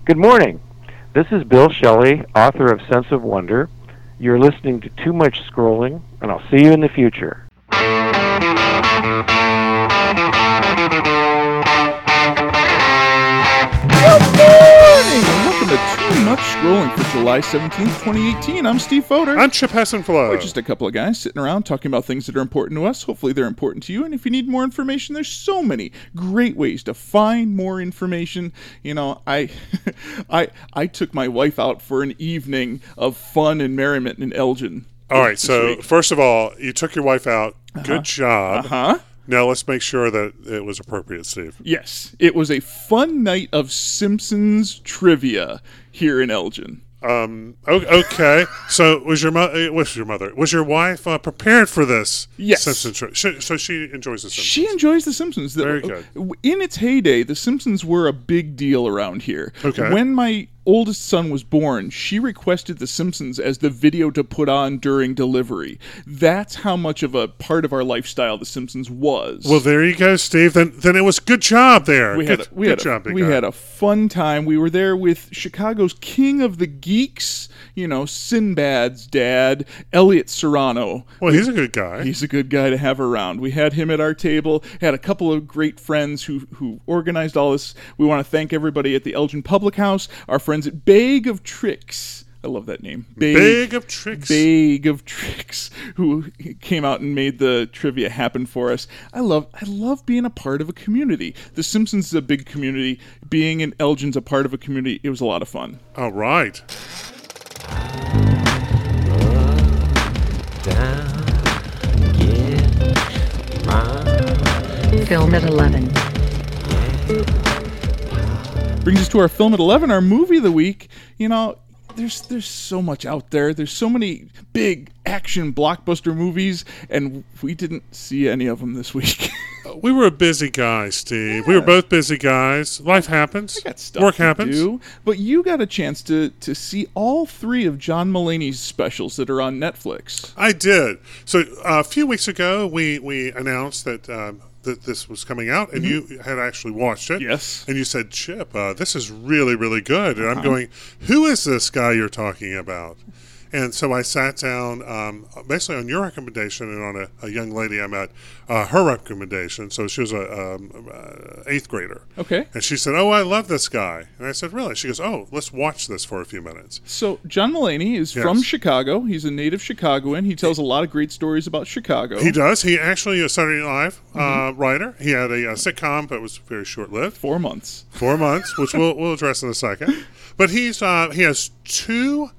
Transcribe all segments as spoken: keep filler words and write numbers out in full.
Good morning. This is Bill Shelley, author of Sense of Wonder. You're listening to Too Much Scrolling, and I'll see you in the future. Good morning, and welcome to Too Much Scrolling for July seventeenth, twenty eighteen. I'm Steve Foder. I'm Chip Hassenflow. We're just a couple of guys sitting around talking about things that are important to us. Hopefully they're important to you, and if you need more information, there's so many great ways to find more information. You know, I I I took my wife out for an evening of fun and merriment in Elgin. All right, so week. First of all, you took your wife out. Uh-huh. Good job. Uh-huh. Now let's make sure that it was appropriate, Steve. Yes, it was a fun night of Simpsons trivia here in Elgin. Um. Okay. So was your mother? Was your mother? Was your wife uh, prepared for this? Yes. Simpsons tri- she, so she enjoys the Simpsons. She enjoys the Simpsons. Very good. In its heyday, the Simpsons were a big deal around here. Okay. When my oldest son was born, she requested The Simpsons as the video to put on during delivery. That's how much of a part of our lifestyle The Simpsons was. Well, there you go, Steve. Then, then it was good job there. We good, had a, we good had job, a, big we guy. had a fun time. We were there with Chicago's king of the geeks. You know, Sinbad's dad, Elliot Serrano. Well, he's a good guy. He's a good guy to have around. We had him at our table. Had a couple of great friends who who organized all this. We want to thank everybody at the Elgin Public House. Our friends at Bag of Tricks. I love that name. Bag, Bag of Tricks. Bag of Tricks, who came out and made the trivia happen for us. I love I love being a part of a community. The Simpsons is a big community. Being in Elgin's a part of a community. It was a lot of fun. All right. Down, get round. Film at eleven. Brings us to our film at eleven, our movie of the week. You know, there's there's so much out there. There's so many big action blockbuster movies, and we didn't see any of them this week. We were a busy guy, Steve. Yeah. We were both busy guys. Life happens. I got stuff Work to happens. do, but you got a chance to to see all three of John Mulaney's specials that are on Netflix. I did. So uh, a few weeks ago, we, we announced that um, that this was coming out, and Mm-hmm. you had actually watched it. Yes. And you said, Chip, uh, this is really, really good. And Uh-huh. I'm going, who is this guy you're talking about? And so I sat down, um, basically on your recommendation and on a, a young lady I met, uh, her recommendation. So she was a um, uh, eighth grader. Okay. And she said, oh, I love this guy. And I said, really? She goes, oh, let's watch this for a few minutes. So John Mulaney is Yes. from Chicago. He's a native Chicagoan. He tells a lot of great stories about Chicago. He does. He actually is a Saturday Night Live uh, Mm-hmm. writer. He had a, a sitcom, but it was very short-lived. Four months. Four months, which we'll, we'll address in a second. But he's uh, he has two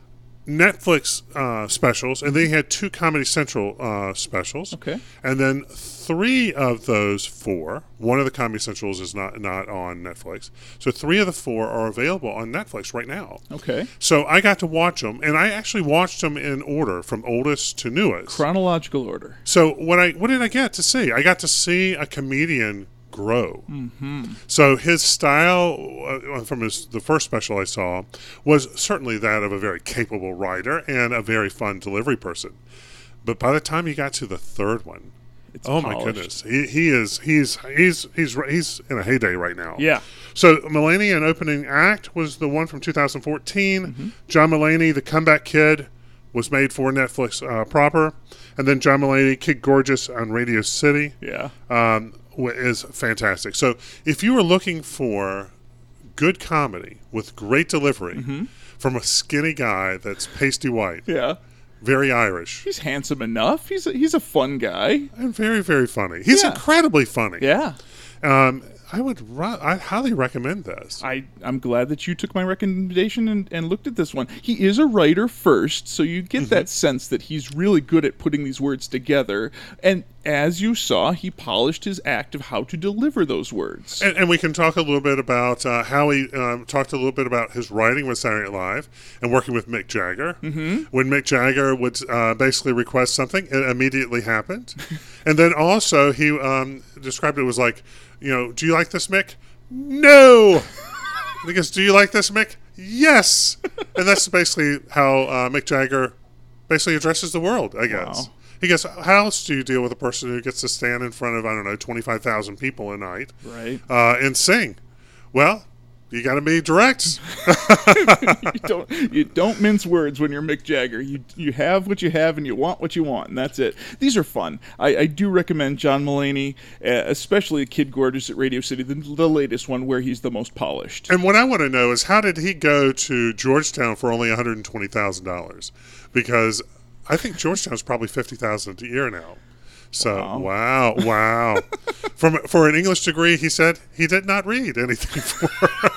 Netflix uh, specials, and then he had two Comedy Central uh, specials. Okay. And then three of those four, one of the Comedy Centrals is not, not on Netflix. So three of the four are available on Netflix right now. Okay. So I got to watch them, and I actually watched them in order from oldest to newest. Chronological order. So what I what did I get to see? I got to see a comedian grow. Mm-hmm. So his style uh, from his the first special I saw was certainly that of a very capable writer and a very fun delivery person. But by the time he got to the third one, It's oh my polished. goodness, he, he is he's he's he's he's in a heyday right now. Yeah. So Mulaney, an opening act, was the one from two thousand fourteen. Mm-hmm. John Mulaney, the comeback kid, was made for Netflix uh, proper, and then John Mulaney, Kid Gorgeous on Radio City. Yeah. Um, is fantastic. So if you were looking for good comedy with great delivery Mm-hmm. from a skinny guy that's pasty white, Yeah. very Irish, He's handsome enough. He's a, he's a fun guy. and very, very funny. He's Yeah. incredibly funny. Yeah. Um, I would ru- I highly recommend this. I, I'm glad that you took my recommendation and, and looked at this one. He is a writer first, so you get Mm-hmm. that sense that he's really good at putting these words together. And as you saw, he polished his act of how to deliver those words. And, and we can talk a little bit about uh, how he um, talked a little bit about his writing with Saturday Night Live and working with Mick Jagger. Mm-hmm. When Mick Jagger would uh, basically request something, it immediately happened. And then also he um, described it was like, you know, do you like this, Mick? No. He goes, do you like this, Mick? Yes. And that's basically how uh, Mick Jagger basically addresses the world, I guess. Wow. He goes, how else do you deal with a person who gets to stand in front of, I don't know, twenty-five thousand people a night Right. uh, and sing? Well, You got to be direct. you don't you don't mince words when you're Mick Jagger. You you have what you have and you want what you want, and that's it. These are fun. I, I do recommend John Mulaney, uh, especially Kid Gorgeous at Radio City, the, the latest one where he's the most polished. And what I want to know is how did he go to Georgetown for only one hundred twenty thousand dollars? Because I think Georgetown's probably fifty thousand dollars a year now. So wow, wow. wow. From for an English degree, he said he did not read anything for.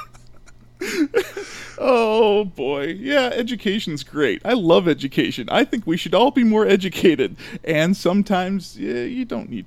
Oh boy, yeah, education's great. I love education. I think we should all be more educated, and sometimes yeah, you don't need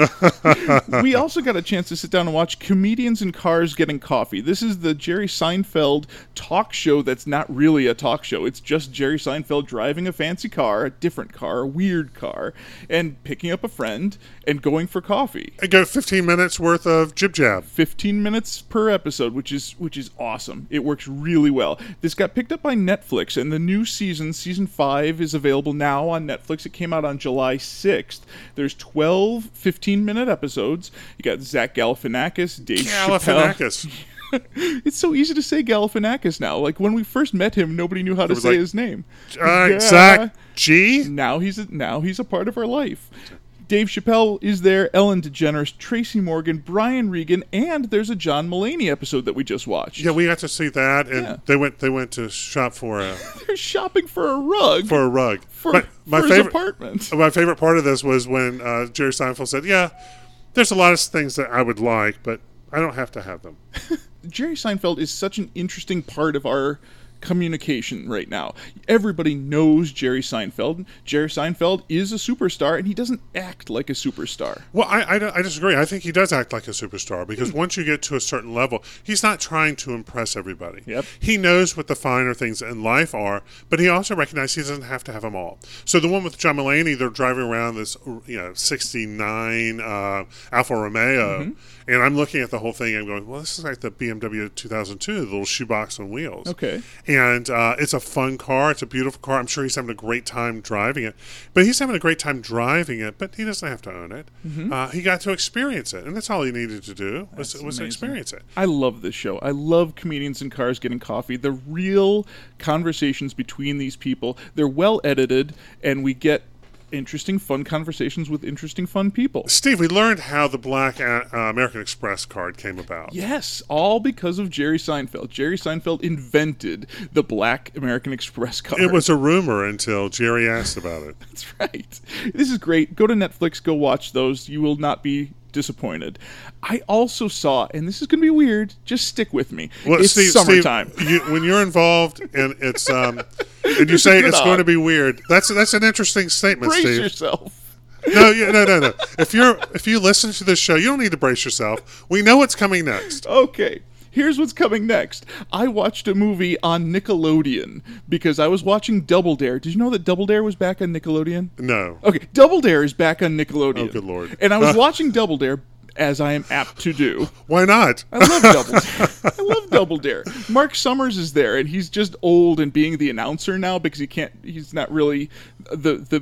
to. We also got a chance to sit down and watch Comedians in Cars Getting Coffee. This is the Jerry Seinfeld talk show that's not really a talk show. It's just Jerry Seinfeld driving a fancy car, a different car, a weird car, and picking up a friend and going for coffee. I got fifteen minutes worth of jib jab. fifteen minutes per episode, which is which is awesome. It works really well. This got picked up by Netflix, and the new season, season five, is available now on Netflix. It came out on July sixth. There's twelve fifteen-minute episodes. You got Zach Galifianakis, Dave Galifianakis. Chappelle. It's so easy to say Galifianakis now. Like, when we first met him, nobody knew how to say like, his name. Uh, yeah. Zach G? Now he's a, now he's a part of our life. Dave Chappelle is there, Ellen DeGeneres, Tracy Morgan, Brian Regan, and there's a John Mulaney episode that we just watched. Yeah, we got to see that, and Yeah. they went they went to shop for a They're shopping for a rug for a rug. for, my, my for his favorite apartment. my favorite part of this was when uh, Jerry Seinfeld said, "Yeah, there's a lot of things that I would like, but I don't have to have them." Jerry Seinfeld is such an interesting part of our communication right now. Everybody knows Jerry Seinfeld. Jerry Seinfeld is a superstar, and he doesn't act like a superstar. Well, I, I, don't- I disagree. I think he does act like a superstar because once you get to a certain level, he's not trying to impress everybody. Yep. He knows what the finer things in life are, but he also recognizes he doesn't have to have them all. So the one with John Mulaney, they're driving around this, you know, sixty-nine uh, Alfa Romeo, Mm-hmm. and I'm looking at the whole thing. I'm going, well, this is like the B M W two thousand two, the little shoebox on wheels. Okay. And uh, it's a fun car. It's a beautiful car. I'm sure he's having a great time driving it. But he's having a great time driving it, but he doesn't have to own it. Mm-hmm. Uh, he got to experience it, and that's all he needed to do was, That's was to amazing. experience it. I love this show. I love Comedians in Cars Getting Coffee. The real conversations between these people. They're well edited, and we get interesting, fun conversations with interesting, fun people. Steve, we learned how the Black uh, American Express card came about. Yes, all because of Jerry Seinfeld. Jerry Seinfeld invented the Black American Express card. It was a rumor until Jerry asked about it. That's right. This is great. Go to Netflix, go watch those. You will not be disappointed. I also saw, and this is going to be weird, just stick with me. Well, it's Steve, summertime. Steve, you, when you're involved and it's um, and you There's say a good it's on. going to be weird, that's that's an interesting statement, Brace Steve. yourself. No, you, no, no, no. If you're if you listen to this show, you don't need to brace yourself. We know what's coming next. Okay. Here's what's coming next. I watched a movie on Nickelodeon because I was watching Double Dare. Did you know that Double Dare was back on Nickelodeon? No. Okay, Double Dare is back on Nickelodeon. Oh, good Lord. And I was watching Double Dare, as I am apt to do. Why not? I love Double Dare. I love Double Dare. Mark Summers is there, and he's just old and being the announcer now because he can't. He's not really the the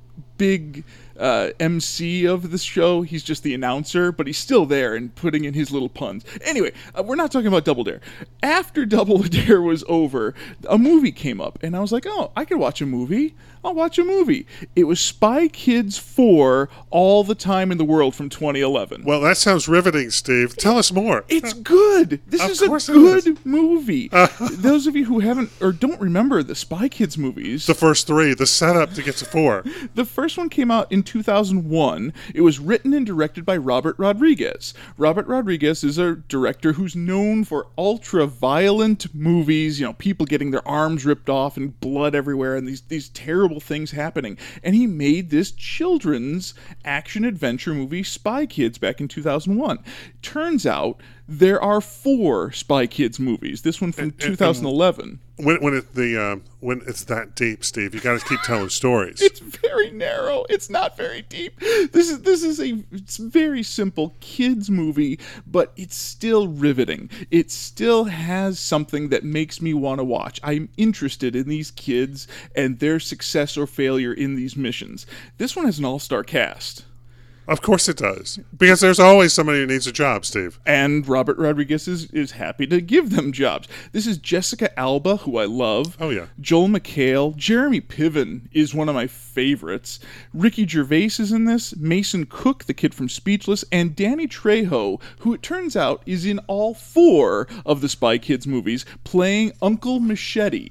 big uh, M C of the show. He's just the announcer, but he's still there and putting in his little puns. Anyway, uh, we're not talking about Double Dare. After Double Dare was over, a movie came up, and I was like, oh, I could watch a movie. I'll watch a movie. It was Spy Kids four, All the Time in the World from twenty eleven. Well, that sounds riveting, Steve. Tell us more. It's good. This Of is a course it good is. movie. Those of you who haven't or don't remember the Spy Kids movies, The first three, the setup to get to four. the first one came out in two thousand one. It was written and directed by Robert Rodriguez. Robert Rodriguez is a director who's known for ultra-violent movies, you know, people getting their arms ripped off and blood everywhere and these, these terrible things happening. And he made this children's action-adventure movie, Spy Kids, back in two thousand one. Turns out there are four Spy Kids movies. This one from and- two thousand eleven. When when it the um, when it's that deep, Steve, you got to keep telling stories. It's very narrow. It's not very deep. This is this is a it's very simple kids movie, but it's still riveting. It still has something that makes me want to watch. I'm interested in these kids and their success or failure in these missions. This one has an all-star cast. Of course it does. Because there's always somebody who needs a job, Steve. And Robert Rodriguez is, is happy to give them jobs. This is Jessica Alba, who I love. Oh, yeah. Joel McHale. Jeremy Piven is one of my favorites. Ricky Gervais is in this. Mason Cook, the kid from Speechless. And Danny Trejo, who it turns out is in all four of the Spy Kids movies, playing Uncle Machete.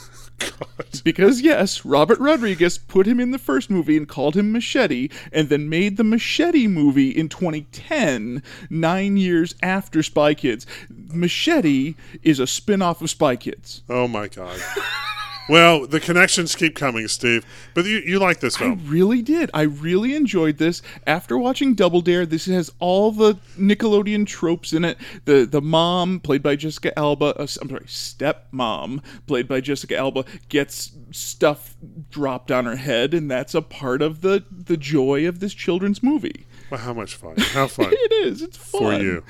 God. Because, yes, Robert Rodriguez put him in the first movie and called him Machete, and then made the Machete movie in twenty ten, nine years after Spy Kids. Machete is a spin-off of Spy Kids. Oh, my God. Well, the connections keep coming, Steve. But you, you like this I film. really did. I really enjoyed this. After watching Double Dare, this has all the Nickelodeon tropes in it. The the mom, played by Jessica Alba, uh, I'm sorry, stepmom, played by Jessica Alba, gets stuff dropped on her head, and that's a part of the, the joy of this children's movie. Well, how much fun. How fun. It is. It's fun. For you.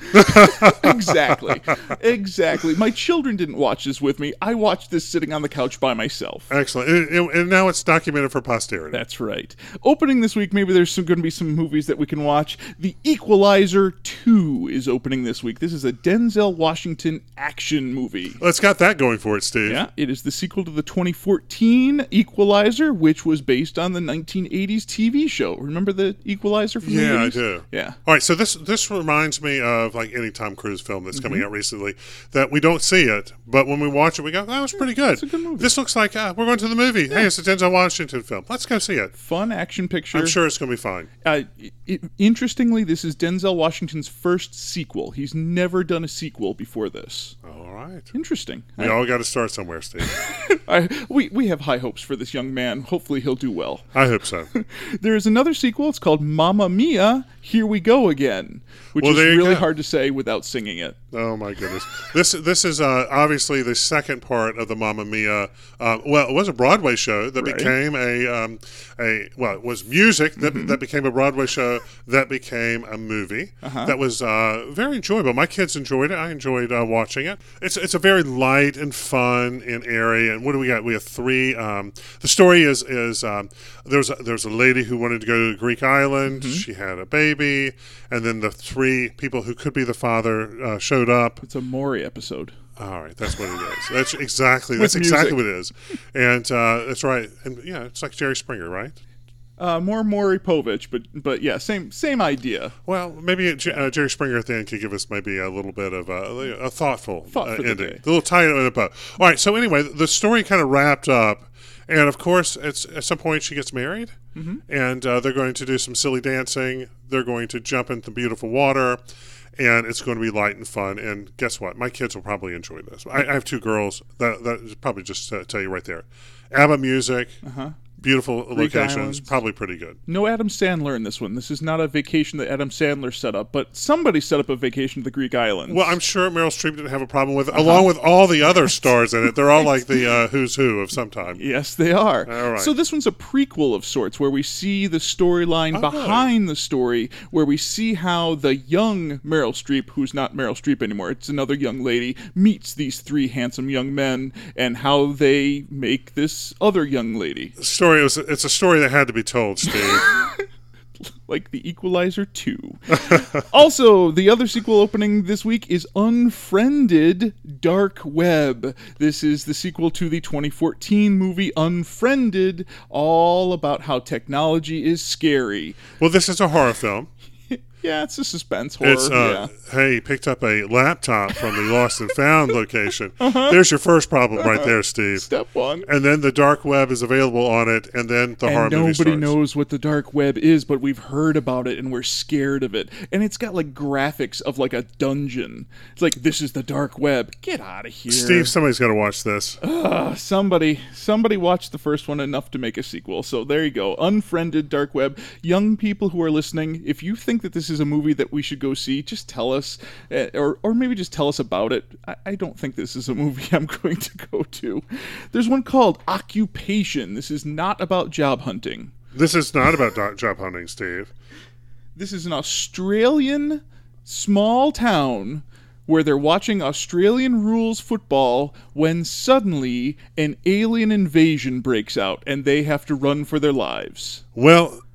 Exactly. Exactly. My children didn't watch this with me. I watched this sitting on the couch by myself. Excellent. And, and- and now it's documented for posterity. That's right. Opening this week, maybe there's going to be some movies that we can watch. The Equalizer two is opening this week. This is a Denzel Washington action movie. Well, it's got that going for it, Steve. Yeah, it is the sequel to the twenty fourteen Equalizer, which was based on the nineteen eighties T V show. Remember the Equalizer from the Yeah, I eighties? do. Yeah. All right, so this this reminds me of like any Tom Cruise film that's coming Mm-hmm. out recently that we don't see it, but when we watch it, we go, "That was pretty good." it's a good movie. This looks like uh, we're going to the movie. Hey, it's a Denzel Washington film. Let's go see it. Fun action picture. I'm sure it's going to be fine. Uh, it, interestingly, this is Denzel Washington's first sequel. He's never done a sequel before this. All right. Interesting. We all got to start somewhere, Steve. I, we, we have high hopes for this young man. Hopefully he'll do well. I hope so. There is another sequel. It's called Mamma Mia, Here We Go Again, which Well, is there you really go. hard to say without singing it. Oh my goodness! This this is uh, obviously the second part of the Mamma Mia. Uh, well, it was a Broadway show that Right. became a um, a well, it was music that Mm-hmm. that became a Broadway show that became a movie Uh-huh. that was uh, very enjoyable. My kids enjoyed it. I enjoyed uh, watching it. It's it's a very light and fun and airy. And what do we got? We have three. Um, the story is is um, there's a, there's a lady who wanted to go to the Greek island. Mm-hmm. She had a baby, and then the three people who could be the father uh, showed up. It's a Maury episode. All right, that's what it is. That's exactly With that's exactly music. what it is, and uh, that's right. And yeah, it's like Jerry Springer, right? Uh, more Maury Povich, but but yeah, same same idea. Well, maybe J- uh, Jerry Springer at the end could give us maybe a little bit of a, a thoughtful Thought uh, for the ending, day. a little tie in a bow. All right, so anyway, the story kind of wrapped up, and of course, it's at some point she gets married, Mm-hmm. and uh, they're going to do some silly dancing. They're going to jump into beautiful water. And it's going to be light and fun. And guess what? My kids will probably enjoy this. I, I have two girls. That that is probably just uh, tell you right there. ABBA music, Uh-huh. beautiful Greek locations, islands. probably pretty good. No Adam Sandler in this one. This is not a vacation that Adam Sandler set up, but somebody set up a vacation to the Greek islands. Well, I'm sure Meryl Streep didn't have a problem with it, Uh-huh. along with all the other stars in it. They're all like the uh, who's who of some time. Yes, they are. All right. So this one's a prequel of sorts, where we see the storyline Oh, behind the story, where we see how the young Meryl Streep, who's not Meryl Streep anymore, it's another young lady, meets these three handsome young men, and how they make this other young lady. The story was it's a story that had to be told, Steve. Like the Equalizer two. Also, the other sequel opening this week is Unfriended Dark Web. This is the sequel to the twenty fourteen movie Unfriended, all about how technology is scary. Well, this is a horror film. Yeah, it's a suspense horror. It's uh, yeah. hey, picked up a laptop from the Lost and Found location. Uh-huh. There's your first problem right there, Steve. Step one. And then the dark web is available on it, and then the horror And movie nobody starts. knows what the dark web is, but we've heard about it and we're scared of it. And it's got like graphics of like a dungeon. It's like, this is the dark web. Get out of here. Steve, somebody's got to watch this. Uh, somebody, somebody watched the first one enough to make a sequel. So there you go. Unfriended Dark Web. Young people who are listening, if you think that this is a movie that we should go see, just tell us, uh, or or maybe just tell us about it. I, I don't think this is a movie I'm going to go to. There's one called Occupation. This is not about job hunting. This is not about do- job hunting, Steve. This is an Australian small town where they're watching Australian rules football when suddenly an alien invasion breaks out and they have to run for their lives. Well,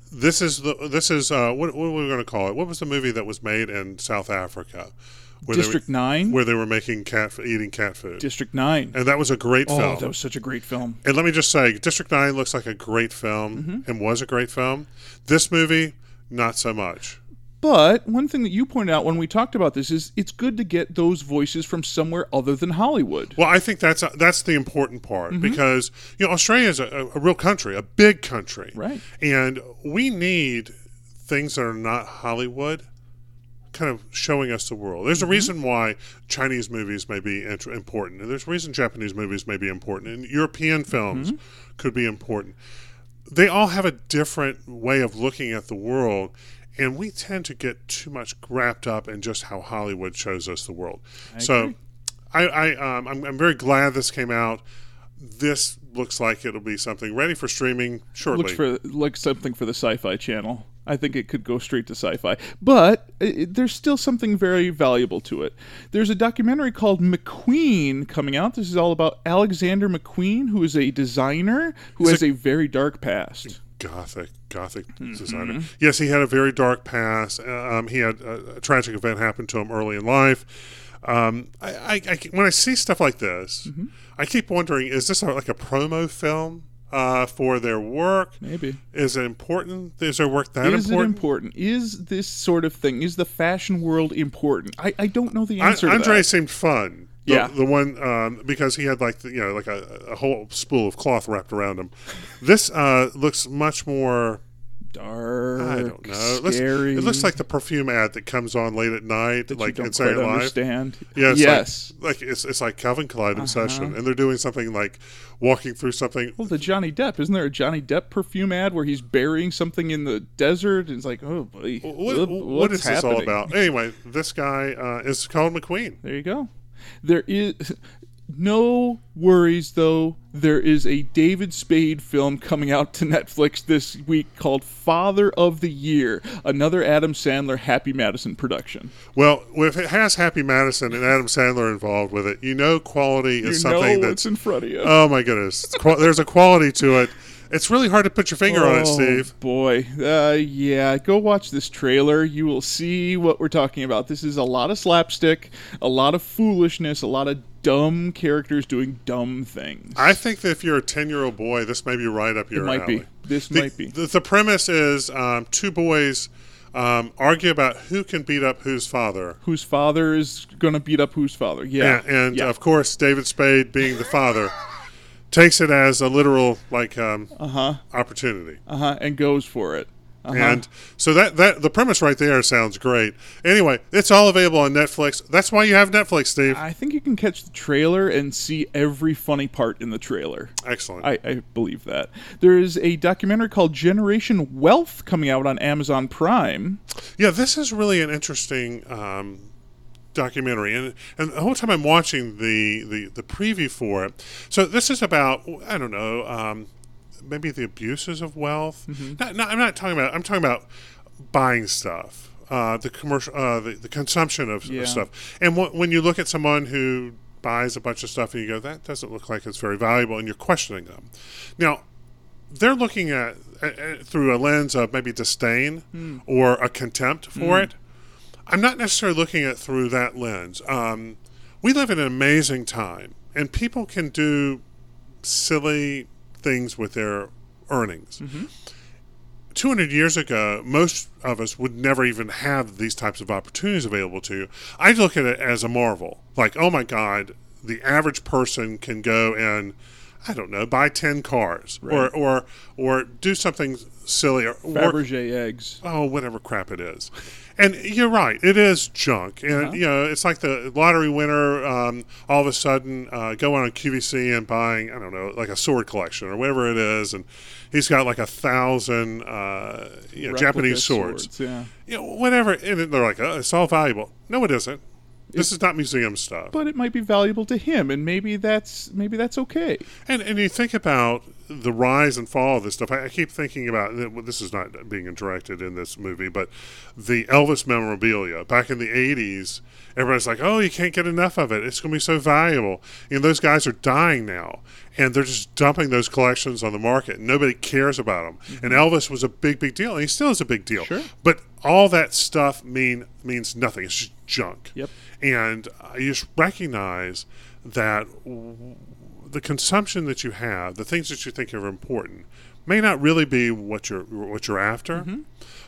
this is the this is uh, what what are we going to call it? What was the movie that was made in South Africa? Where District they were, Nine. where they were making cat eating cat food. District Nine. And that was a great oh, film. that was such a great film. And let me just say, District Nine looks like a great film Mm-hmm. and was a great film. This movie, not so much. But one thing that you pointed out when we talked about this is it's good to get those voices from somewhere other than Hollywood. Well, I think that's that's the important part Mm-hmm. because you know Australia is a, a real country, a big country, Right. And we need things that are not Hollywood, kind of showing us the world. There's Mm-hmm. a reason why Chinese movies may be int- important, and there's a reason Japanese movies may be important, and European films Mm-hmm. could be important. They all have a different way of looking at the world. And we tend to get too much wrapped up in just how Hollywood shows us the world. I so, agree. I, I um, I'm, I'm very glad this came out. This looks like it'll be something ready for streaming shortly. Looks for like something for the Sci-Fi Channel. I think it could go straight to Sci-Fi, but it, there's still something very valuable to it. There's a documentary called McQueen coming out. This is all about Alexander McQueen, who is a designer who Is has it- a very dark past. Gothic, Gothic Mm-hmm. designer. Yes, he had a very dark past. Um, he had a, a tragic event happen to him early in life. Um, I, I, I, when I see stuff like this, Mm-hmm. I keep wondering: is this a, like a promo film uh, for their work? Maybe. Is it important? Is their work that Is important? it important? Is this sort of thing, is the fashion world important? I, I don't know the I, answer Andre to that. seemed fun. The, Yeah. the one um, because he had like the, you know like a, a whole spool of cloth wrapped around him. This uh, looks much more. Dark, I don't know. It looks, scary. it looks like the perfume ad that comes on late at night, that like you in don't Saturday quite Night Live. understand. Yeah, it's yes. Like, like it's it's like Calvin Klein in Uh-huh. session, and they're doing something like walking through something. Well, the Johnny Depp, isn't there a Johnny Depp perfume ad where he's burying something in the desert? And it's like, oh, boy, What, what, what what's is this all happening? about? Anyway, this guy uh, is called McQueen. There you go. There is no worries, though. There is a David Spade film coming out to Netflix this week called Father of the Year, another Adam Sandler Happy Madison production. Well, if it has Happy Madison and Adam Sandler involved with it, you know quality is You something know that's what's in front of you. oh my goodness, It's qual- there's a quality to it. It's really hard to put your finger on it, Steve. Boy, uh, yeah, go watch this trailer. You will see what we're talking about. This is a lot of slapstick, a lot of foolishness, a lot of dumb characters doing dumb things. I think that if you're a ten-year-old boy, this may be right up your it might alley. be. This The, might be. The, the premise is um, two boys um, argue about who can beat up whose father. Whose father is going to beat up whose father. Yeah. And, and yeah. of course, David Spade, being the father, takes it as a literal like um, uh-huh. opportunity. Uh-huh. And goes for it. Uh-huh. And so that, that the premise right there sounds great. Anyway, it's all available on Netflix. That's why you have Netflix, Steve. I think you can catch the trailer and see every funny part in the trailer. Excellent. I, I believe that. There is a documentary called Generation Wealth coming out on Amazon Prime. Yeah, this is really an interesting um, documentary, and and the whole time I'm watching the, the, the preview for it. So this is about I don't know, um, maybe the abuses of wealth. Mm-hmm. Not, not, I'm not talking about. I'm talking about buying stuff, uh, the commercial, uh, the, the consumption of, Yeah. of stuff. And wh- when you look at someone who buys a bunch of stuff and you go, that doesn't look like it's very valuable, and you're questioning them. Now, they're looking at uh, through a lens of maybe disdain Mm. or a contempt for Mm. it. I'm not necessarily looking at it through that lens. Um, we live in an amazing time, and people can do silly things with their earnings. Mm-hmm. two hundred years ago, most of us would never even have these types of opportunities available to you. I look at it as a marvel. Like, oh my God, the average person can go and, I don't know, buy ten cars Right. or, or or do something silly or work, Fabergé eggs. oh, whatever crap it is. And you're right, it is junk. And, Uh-huh. you know, it's like the lottery winner um, all of a sudden uh, going on Q V C and buying, I don't know, like a sword collection or whatever it is. And he's got like a thousand, uh, you know, Replica Japanese swords. Yeah. You know, whatever. And they're like, oh, it's all valuable. No, it isn't. This is not museum stuff. But it might be valuable to him, and maybe that's maybe that's okay. And and you think about the rise and fall of this stuff. I, I keep thinking about, well, this is not being directed in this movie, but the Elvis memorabilia back in the eighties. Everybody's like, oh, you can't get enough of it. It's going to be so valuable. And those guys are dying now, and they're just dumping those collections on the market. Nobody cares about them. Mm-hmm. And Elvis was a big, big deal, and he still is a big deal. Sure. But all that stuff mean means nothing. It's just junk. Yep. And you just recognize that w- the consumption that you have, the things that you think are important, may not really be what you're what you're after. Mm-hmm.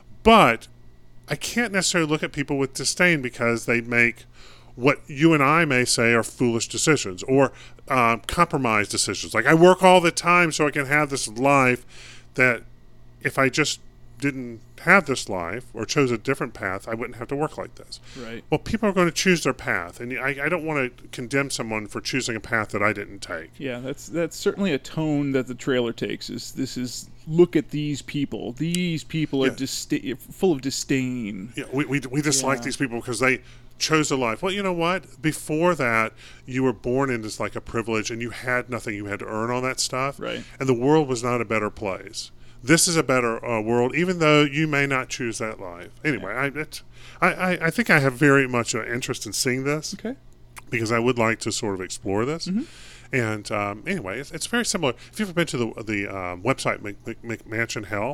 But I can't necessarily look at people with disdain because they make what you and I may say are foolish decisions or um, compromise decisions. Like, I work all the time so I can have this life that if I just didn't have this life or chose a different path, I wouldn't have to work like this. Right. Well, people are going to choose their path, and I, I don't want to condemn someone for choosing a path that I didn't take. Yeah, that's that's certainly a tone that the trailer takes. Is this is look at these people. These people are Yeah. disda- full of disdain. Yeah, we we, we dislike Yeah. these people because they chose a life. Well, you know what? Before that, you were born into like a privilege, and you had nothing. You had to earn all that stuff. Right. And the world was not a better place. This is a better uh, world, even though you may not choose that life. Anyway, I, it, I, I, I think I have very much an interest in seeing this Okay. because I would like to sort of explore this. Mm-hmm. And um, anyway, it's, it's very similar. If you've ever been to the the um, website Mc, Mc, McMansion Hell,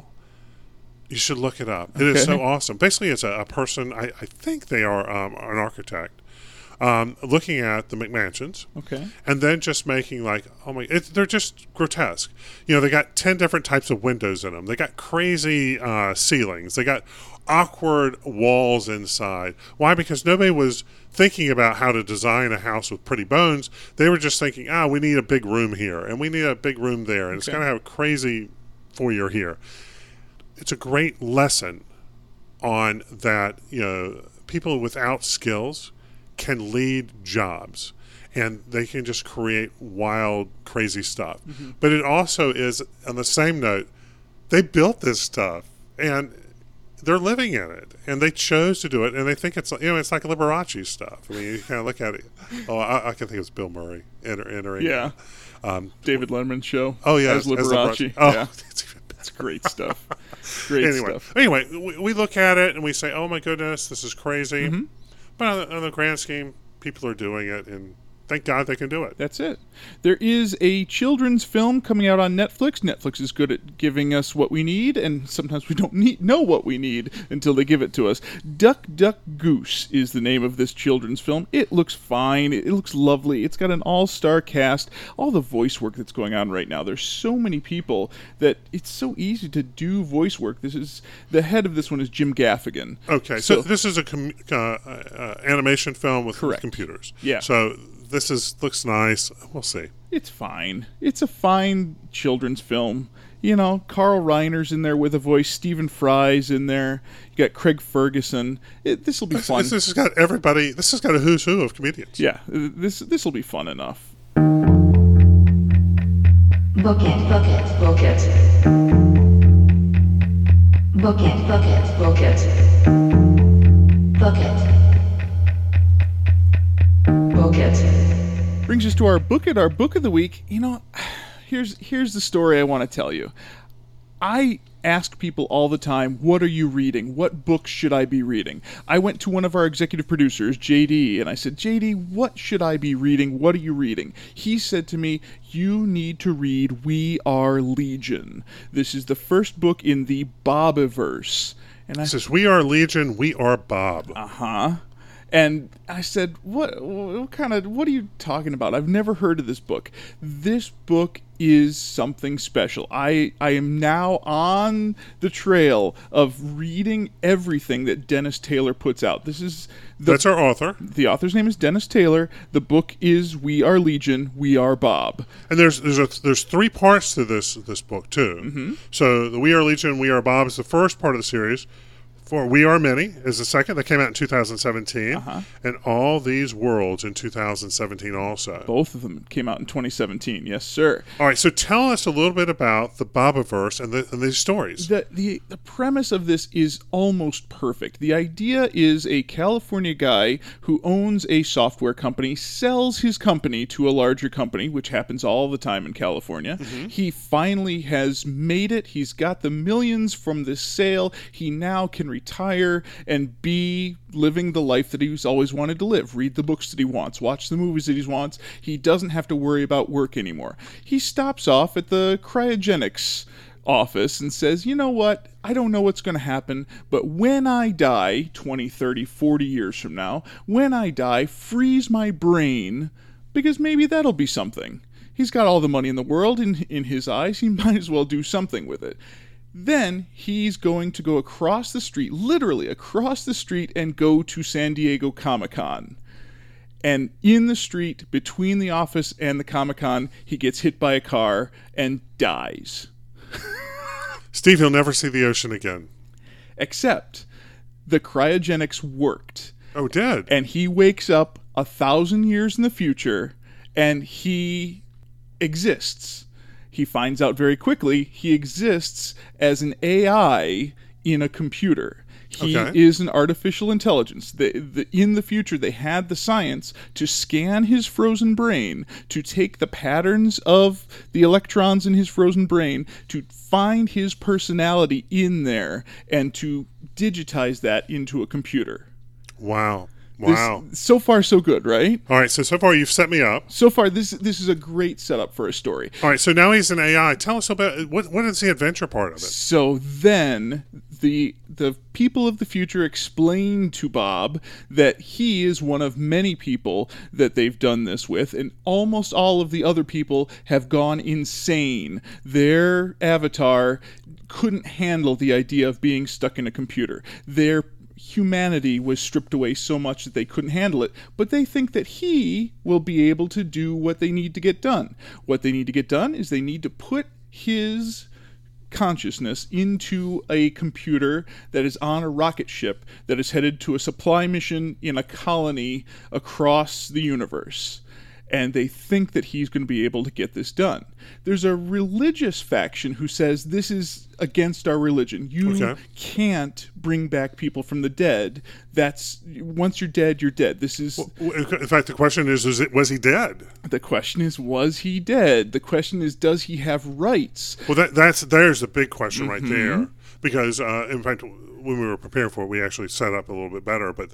you should look it up. It is so Okay. awesome. Basically, it's a, a person. I, I think they are um, an architect. Um, looking at the McMansions, Okay. and then just making like, oh my, it, they're just grotesque. You know, they got ten different types of windows in them. They got crazy uh, ceilings. They got awkward walls inside. Why? Because nobody was thinking about how to design a house with pretty bones. They were just thinking, ah, we need a big room here, and we need a big room there, and it's Okay. going to have a crazy foyer here. It's a great lesson on that, you know, people without skills can lead jobs, and they can just create wild, crazy stuff. Mm-hmm. But it also is, on the same note, they built this stuff, and they're living in it, and they chose to do it, and they think it's, you know, it's like Liberace stuff. I mean, you kind of look at it. Oh, I, I can think it's Bill Murray enter, entering. Yeah. Um, David Letterman show. oh yeah, As Liberace. Oh, Yeah. it's even better. It's great stuff. Great anyway, stuff. anyway, we, we look at it and we say, "Oh my goodness, this is crazy." Mm-hmm. But on the, on the grand scheme, people are doing it, and thank God they can do it. That's it. There is a children's film coming out on Netflix. Netflix is good at giving us what we need, and sometimes we don't need know what we need until they give it to us. Duck, Duck, Goose is the name of this children's film. It looks fine. It looks lovely. It's got an all-star cast. All the voice work that's going on right now. There's so many people that it's so easy to do voice work. This is the head of this one is Jim Gaffigan. Okay, so, So- this is a com- uh, uh, animation film with, with Correct. computers. Yeah. So this is looks nice. We'll see. It's fine. It's a fine children's film. You know, Carl Reiner's in there with a voice. Stephen Fry's in there. You got Craig Ferguson. This will be This, fun. this has got everybody. This has got a who's who of comedians. Yeah, this this will be fun enough. Book it, book it, book it. Book it, book it, book it. Book it. Book it. Brings us to our book it, our book of the week. You know, here's here's the story I want to tell you. I ask people all the time, what are you reading? What books should I be reading? I went to one of our executive producers, J D, and I said, J D, what should I be reading? What are you reading? He said to me, you need to read We Are Legion. This is the first book in the Bobiverse. And I It says, "We are Legion. We are Bob." uh-huh. And I said, what, what kind of, what are you talking about? I've never heard of this book. This book is something special. I, I am now on the trail of reading everything that Dennis Taylor puts out. This is, the, That's our author. the author's name is Dennis Taylor. The book is We Are Legion, We Are Bob. And there's there's a, there's three parts to this this book too. Mm-hmm. So the We Are Legion, We Are Bob is the first part of the series. for We Are Many is the second. That came out in two thousand seventeen. Uh-huh. And All These Worlds in two thousand seventeen also. Both of them came out in twenty seventeen. Yes, sir. All right, so tell us a little bit about the Bobiverse and, the, and these stories. The, the the premise of this is almost perfect. The idea is a California guy who owns a software company, sells his company to a larger company, which happens all the time in California. Mm-hmm. He finally has made it. He's got the millions from this sale. He now can retire and be living the life that he's always wanted to live. Read the books that he wants, watch the movies that he wants. He doesn't have to worry about work anymore. He stops off at the cryogenics office and says, you know what, I don't know what's going to happen, but when I die, twenty, thirty, forty years from now, when I die, freeze my brain, because maybe that'll be something. He's got all the money in the world in, in his eyes, he might as well do something with it. Then he's going to go across the street, literally across the street, and go to San Diego Comic-Con. And in the street, between the office and the Comic-Con, he gets hit by a car and dies. Steve, he'll never see the ocean again. Except the cryogenics worked. Oh, dead. And he wakes up a thousand years in the future, and he exists. He finds out very quickly he exists as an A I in a computer. He okay. is an artificial intelligence. The, the, in the future, they had the science to scan his frozen brain, to take the patterns of the electrons in his frozen brain, to find his personality in there, and to digitize that into a computer. Wow. Wow. This, so far, so good, right? All right, so so far you've set me up. So far, this this is a great setup for a story. All right, so now he's an A I. Tell us about, what what is the adventure part of it? So then, the the people of the future explain to Bob that he is one of many people that they've done this with, and almost all of the other people have gone insane. Their avatar couldn't handle the idea of being stuck in a computer. Their humanity was stripped away so much that they couldn't handle it, but they think that he will be able to do what they need to get done. What they need to get done is they need to put his consciousness into a computer that is on a rocket ship that is headed to a supply mission in a colony across the universe. And they think that he's going to be able to get this done. There's a religious faction who says this is against our religion. You okay. can't bring back people from the dead. That's once you're dead, you're dead. This is well, in fact, the question is: is it was he dead? The question is: was he dead? The question is: does he have rights? Well, that, that's there's a big question mm-hmm. right there, because uh, in fact, when we were preparing for it, we actually set up a little bit better. But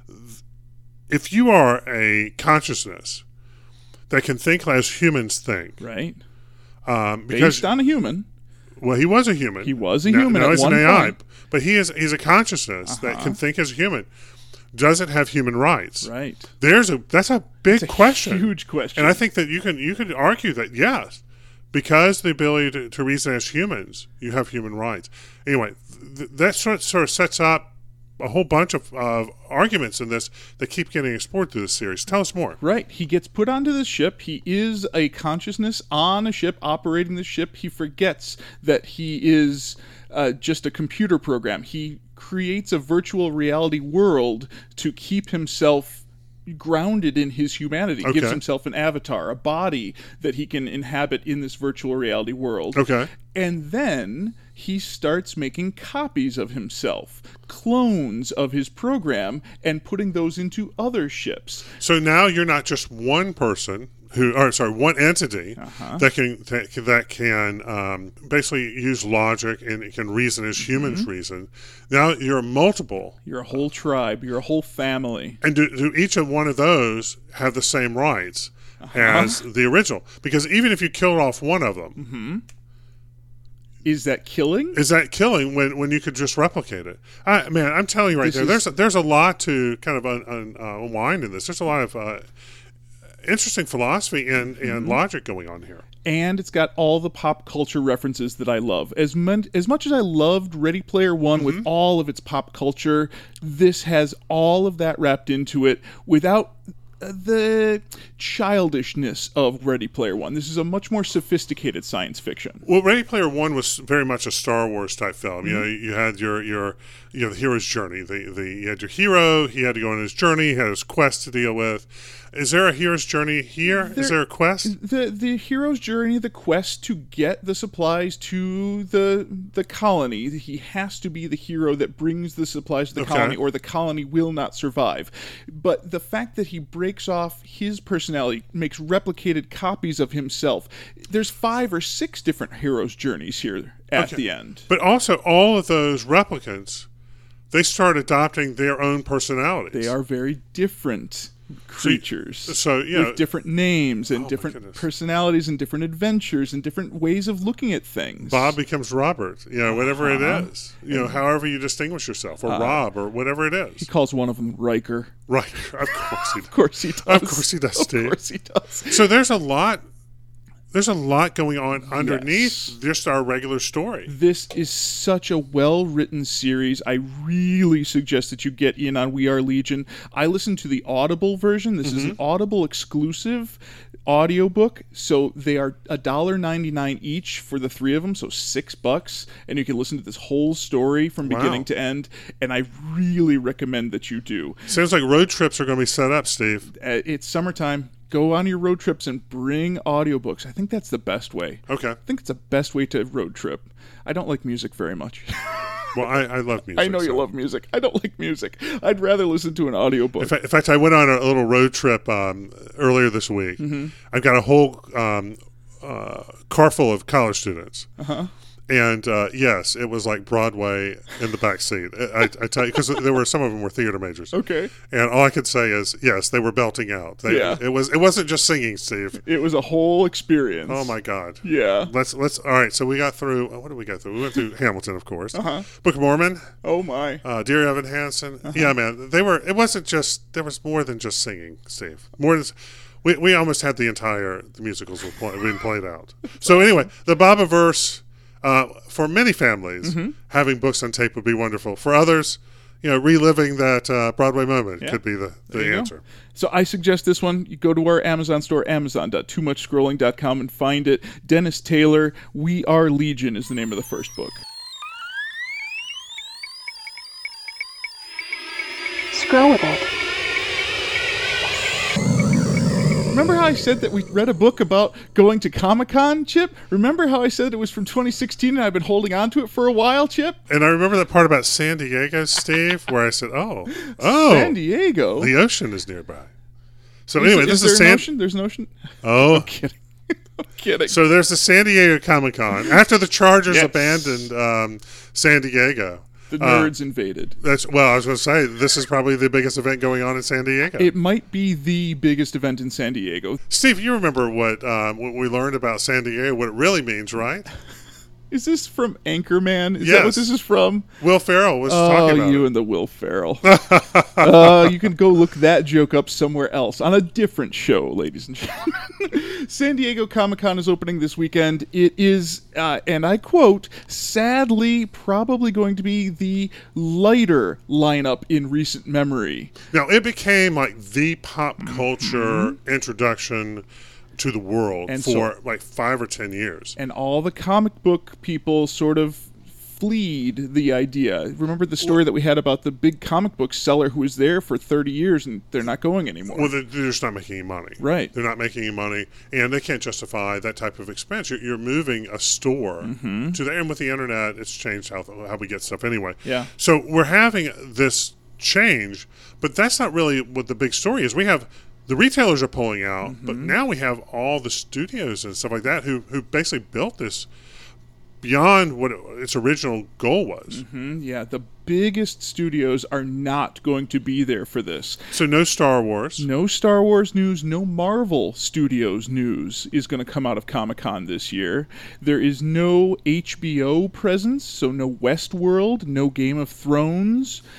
if you are a consciousness that can think as humans think, right? Um, because based on a human. Well, he was a human. He was a now, human now at he's one an A I, point. But he is he's a consciousness uh-huh. that can think as a human. Does it have human rights? Right. There's a that's a big it's a question. Huge question. And I think that you can you could argue that yes, because the ability to, to reason as humans, you have human rights. Anyway, th- that sort of, sort of sets up a whole bunch of uh, arguments in this that keep getting explored through this series. Tell us more. Right. He gets put onto the ship. He is a consciousness on a ship, operating the ship. He forgets that he is uh, just a computer program. He creates a virtual reality world to keep himself grounded in his humanity. Okay. Gives himself an avatar, a body that he can inhabit in this virtual reality world. Okay. And then he starts making copies of himself, clones of his program, and putting those into other ships. So now you're not just one person who, or sorry, one entity uh-huh. that can that, that can um, basically use logic and can reason as humans mm-hmm. reason. Now you're multiple. You're a whole tribe. You're a whole family. And do, do each of one of those have the same rights uh-huh. as the original? Because even if you killed off one of them. Mm-hmm. Is that killing? Is that killing when, when you could just replicate it? I, man, I'm telling you right this there, is, there's a, there's a lot to kind of un, un, uh, unwind in this. There's a lot of uh, interesting philosophy and, and mm-hmm. logic going on here. And it's got all the pop culture references that I love. As, mon- as much as I loved Ready Player One mm-hmm. with all of its pop culture, this has all of that wrapped into it without the childishness of Ready Player One. This is a much more sophisticated science fiction. Well, Ready Player One was very much a Star Wars type film. Mm-hmm. You know, you had your your you know the hero's journey. The the you had your hero. He had to go on his journey. He had his quest to deal with. Is there a hero's journey here? There- Is there a quest? The the hero's journey, the quest to get the supplies to the the colony. He has to be the hero that brings the supplies to the Okay. colony, or the colony will not survive. But the fact that he breaks off his personality, makes replicated copies of himself. There's five or six different hero's journeys here at Okay. the end. But also, all of those replicants, they start adopting their own personalities. They are very different creatures. so, you know- with different names and Oh, my different goodness. personalities and different adventures and different ways of looking at things. Bob becomes Robert, you know, whatever Uh-huh. it is. You know, however you distinguish yourself, or Rob, or whatever it He is. calls one of them Riker. Right. Of course he does. Of course he does. Of course he does, Of Steve. course he does. So there's a lot there's a lot going on underneath Yes. just our regular story. This is such a well-written series. I really suggest that you get in on We Are Legion. I listened to the Audible version. This is an Audible exclusive audiobook, so they are one dollar and ninety-nine cents each for the three of them, so six bucks, and you can listen to this whole story from Wow. beginning to end, and I really recommend that you do. Sounds like road trips are going to be set up, Steve. Uh, it's summertime. Go on your road trips and bring audiobooks. I think that's the best way. Okay. I think it's the best way to road trip. I don't like music very much. Well, I, I love music. I know you so- love music. I don't like music. I'd rather listen to an audiobook. In fact, in fact, I went on a little road trip um, earlier this week. Mm-hmm. I've got a whole um, uh, car full of college students. Uh-huh. And uh, yes, it was like Broadway in the back seat. I, I tell you, because there were some of them were theater majors. Okay. And all I could say is, yes, they were belting out. They, Yeah. It was. It wasn't just singing, Steve. It was a whole experience. Oh my God. Yeah. Let's let's. All right. So we got through. What did we go through? We went through Hamilton, of course. Uh-huh. Book of Mormon. Oh my. Uh, Dear Evan Hansen. Uh-huh. Yeah, man. They were. It wasn't just. There was more than just singing, Steve. More than. We we almost had the entire the musicals were play, being played out. So anyway, the Bobiverse. Uh, for many families, Mm-hmm. having books on tape would be wonderful. For others, you know, reliving that uh, Broadway moment Yeah. could be the, There you the go. answer. So I suggest this one. You go to our Amazon store, amazon dot too much scrolling dot com, and find it. Dennis Taylor, We Are Legion is the name of the first book. Scroll with it. Remember how I said that we read a book about going to Comic-Con, Chip? Remember how I said it was from twenty sixteen and I've been holding on to it for a while, Chip? And I remember that part about San Diego, Steve, where I said, "Oh, oh, San Diego? the ocean is nearby." So Is- anyway, is this there is an San. ocean? There's an ocean? Oh, I'm kidding. I'm kidding. so there's the San Diego Comic Con after the Chargers Yes. abandoned um, San Diego. the uh, nerds invaded. That's well, I was going to say this is probably the biggest event going on in San Diego. It might be the biggest event in San Diego. Steve, you remember what um, what we learned about San Diego? What it really means, right? Is this from Anchorman? Is that Yes. what this is from? Will Ferrell was Oh, talking about you it. and the Will Ferrell. uh, you can go look that joke up somewhere else on a different show, ladies and gentlemen. San Diego Comic-Con is opening this weekend. It is, uh, and I quote, sadly probably going to be the lighter lineup in recent memory. Now, it became like the pop culture introduction to the world Mm-hmm. And for so- like five or ten years. And all the comic book people sort of fleed the idea. Remember the story that we had about the big comic book seller who was there for thirty years and they're not going anymore. Well, they're, they're just not making any money. Right. They're not making any money, and they can't justify that type of expense. You're, you're moving a store Mm-hmm. to there, and with the internet, it's changed how, how we get stuff anyway. Yeah. So we're having this change, but that's not really what the big story is. We have the retailers are pulling out, but Mm-hmm. now we have all the studios and stuff like that who who basically built this beyond what it, its original goal was. Mm, yeah, the biggest studios are not going to be there for this. So no Star Wars. No Star Wars news, no Marvel Studios news is going to come out of Comic-Con this year. There is no H B O presence, so no Westworld, no Game of Thrones.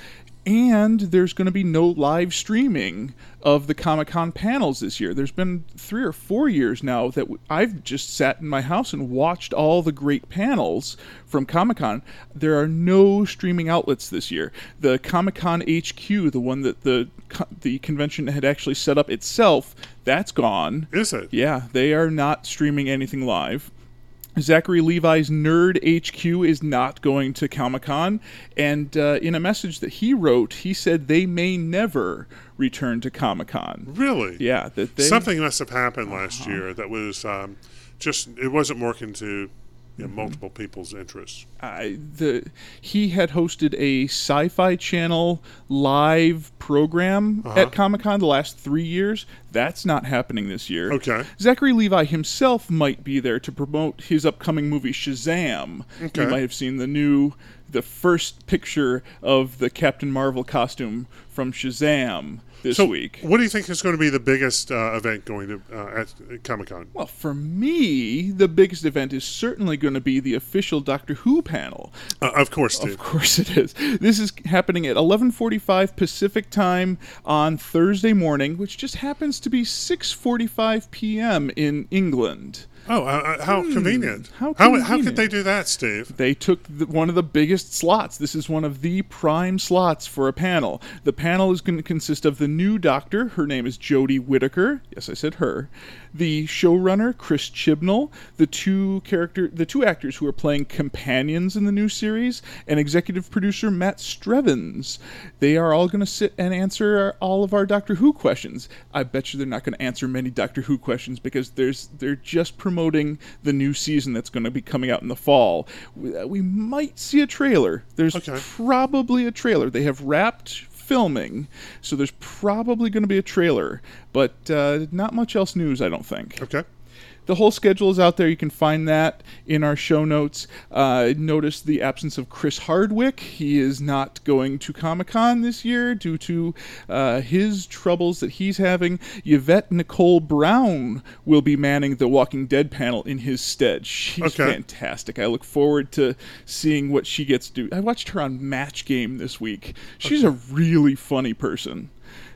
And there's going to be no live streaming of the Comic-Con panels this year. There's been three or four years now that w- I've just sat in my house and watched all the great panels from Comic-Con. There are no streaming outlets this year. The Comic-Con H Q, the one that the co- the convention had actually set up itself, that's gone. Is it? Yeah, they are not streaming anything live. Zachary Levi's Nerd H Q is not going to Comic-Con, and uh, in a message that he wrote, he said they may never return to Comic-Con. Really? Yeah. That they, Something must have happened last year that was um, just, it wasn't working to you know, multiple people's interests. I, the he had hosted a Sci-Fi Channel live program Uh-huh. at Comic-Con the last three years. That's not happening this year. Okay. Zachary Levi himself might be there to promote his upcoming movie Shazam. Okay. You might have seen the new, the first picture of the Captain Marvel costume from Shazam this so week. What do you think is going to be the biggest uh, event going to uh, at Comic-Con? Well, for me, the biggest event is certainly going to be the official Doctor Who panel. Uh, of course, Steve. Of course it is. This is happening at eleven forty-five Pacific time on Thursday morning, which just happens to be six forty-five p.m. in England. Oh, uh, how convenient. how how How convenient. could they do that, Steve? They took the, one of the biggest slots. This is one of the prime slots for a panel. The panel is going to consist of the new Doctor. Her name is Jodie Whittaker. Yes, I said her. The showrunner, Chris Chibnall. The two character, the two actors who are playing companions in the new series, and executive producer Matt Strevens. They are all going to sit and answer all of our Doctor Who questions. I bet you they're not going to answer many Doctor Who questions because there's they're just promoting the new season that's going to be coming out in the fall. We, we might see a trailer. There's Okay. probably a trailer. They have wrapped filming, so there's probably going to be a trailer, but uh, not much else news, I don't think. Okay. The whole schedule is out there. You can find that in our show notes. Uh, notice the absence of Chris Hardwick. He is not going to Comic-Con this year due to uh, his troubles that he's having. Yvette Nicole Brown will be manning the Walking Dead panel in his stead. She's Okay. fantastic. I look forward to seeing what she gets to do. I watched her on Match Game this week. She's a really funny person.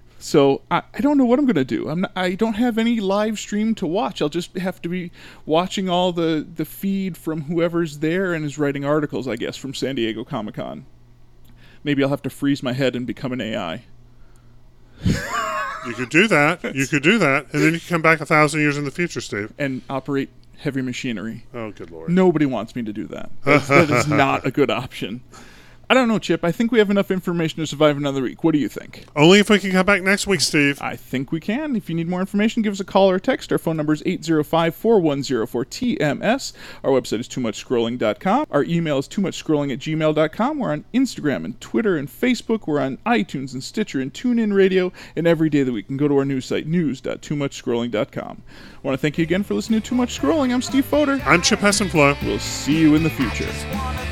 So I, I don't know what I'm going to do. I'm not, I don't have any live stream to watch. I'll just have to be watching all the, the feed from whoever's there and is writing articles, I guess, from San Diego Comic-Con. Maybe I'll have to freeze my head and become an A I. You could do that. You could do that, and then you could come back a thousand years in the future, Steve. And operate heavy machinery. Oh, good Lord. Nobody wants me to do that. That's, that is not a good option. I don't know, Chip. I think we have enough information to survive another week. What do you think? Only if we can come back next week, Steve. I think we can. If you need more information, give us a call or a text. Our phone number is eight zero five, four one zero four, T M S. Our website is too much scrolling dot com. Our email is too much scrolling at gmail dot com. We're on Instagram and Twitter and Facebook. We're on iTunes and Stitcher and TuneIn Radio. And every day of the week, you can go to our news site, news dot too much scrolling dot com. I want to thank you again for listening to Too Much Scrolling. I'm Steve Foder. I'm Chip Hessenflow. We'll see you in the future. Just wanna